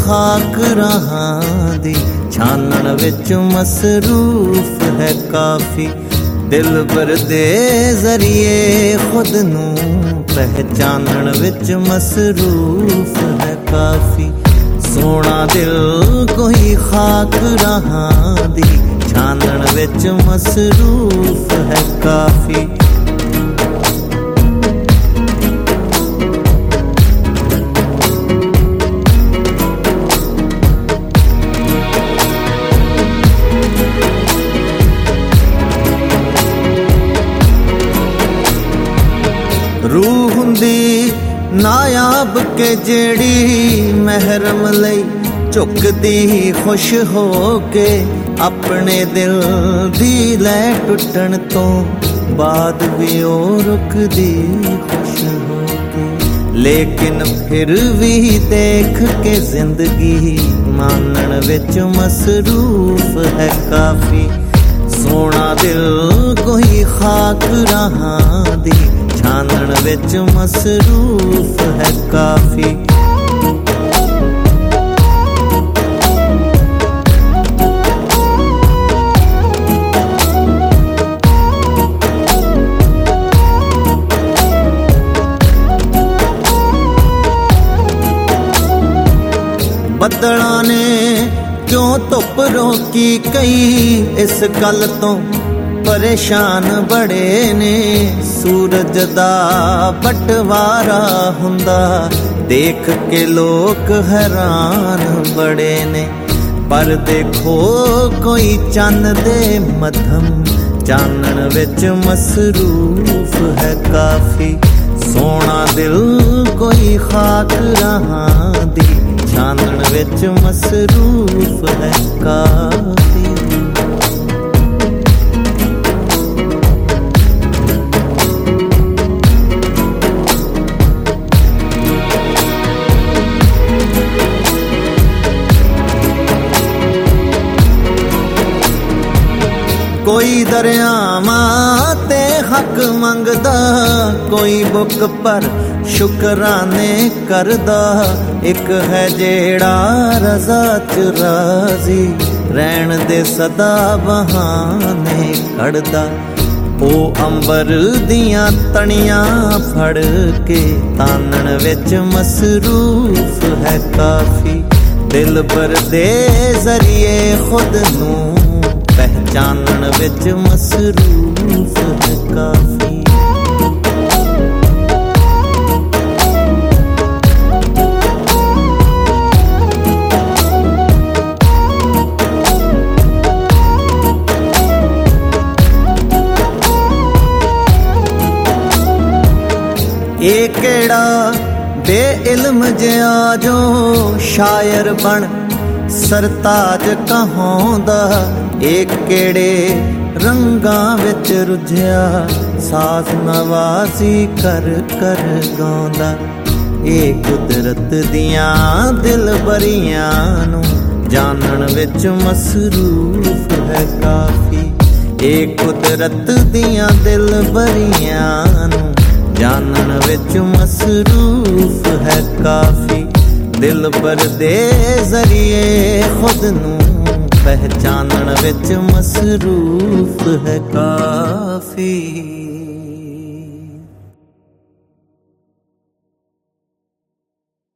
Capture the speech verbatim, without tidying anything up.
खाक राहां दी छानण विच मसरूफ है काफ़ी। दिलबर दे जरिए खुद नूं पहचानण विच मसरूफ है काफ़ी। सोना दिल कोई खाक राहां दी छानण विच मसरूफ है काफ़ी। रूह हुंदी नायाब के जेड़ी महरम लई झुकदी खुश हो के अपने दिल दी लै टुटण तो बाद भी ओ रुकदी खुश हो के। लेकिन फिर भी देख के जिंदगी मानण विच मसरूफ है काफ़ी। सोना दिल कोई खाक राहां दी छानण विच मसरूफ है काफ़ी। बदलां ने क्यों धुप रोकी कई इस गल तो परेशान बड़े ने। सूरज दा बटवारा हुंदा देख के लोग हैरान बड़े ने। पर देखो कोई चन्न दे मध्यम चानण विच मसरूफ है काफ़ी। सोना दिल कोई खाक राहां दी छानण विच मसरूफ है काफ़ी। कोई दरियावां ते हक मंगदा कोई बुक पर शुकराने करदा। एक है जेड़ा रज़ा च राज़ी रहण दे सदा बहाने कढ़दा। ओ अंबर दियां तणियां फड़ के तानण विच मसरूफ है काफ़ी। दिलबर दे जरिए खुद नूं पहचानण विच मसरूफ है काफ़ी। ये केड़ा बेइल्म जिहा जो शायर बन सरताज कहांदा। एक केड़े रंगां विच रुझिया साज नवाजी कर कर गांदा। ये कुदरत दियां दिलबरियां नूं जानण विच मसरूफ है काफ़ी। ये कुदरत दियां दिलबरियां नूं जानण विच मसरूफ है काफ़ी। दिलबर दे जरिए खुद नूं पहचानण विच मसरूफ है काफ़ी।